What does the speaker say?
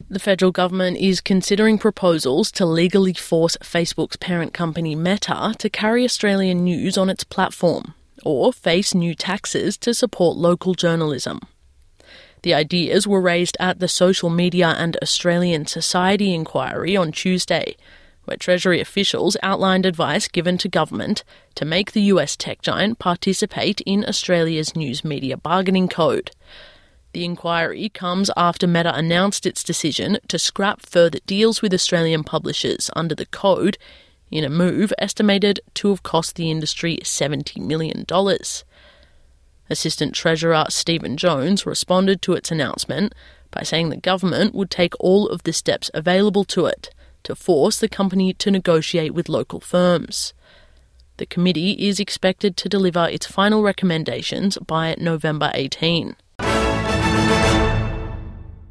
The federal government is considering proposals to legally force Facebook's parent company Meta to carry Australian news on its platform, or face new taxes to support local journalism. The ideas were raised at the Social Media and Australian Society inquiry on Tuesday, where Treasury officials outlined advice given to government to make the US tech giant participate in Australia's news media bargaining code. The inquiry comes after Meta announced its decision to scrap further deals with Australian publishers under the code, in a move estimated to have cost the industry $70 million. Assistant Treasurer Stephen Jones responded to its announcement by saying the government would take all of the steps available to it to force the company to negotiate with local firms. The committee is expected to deliver its final recommendations by November 18.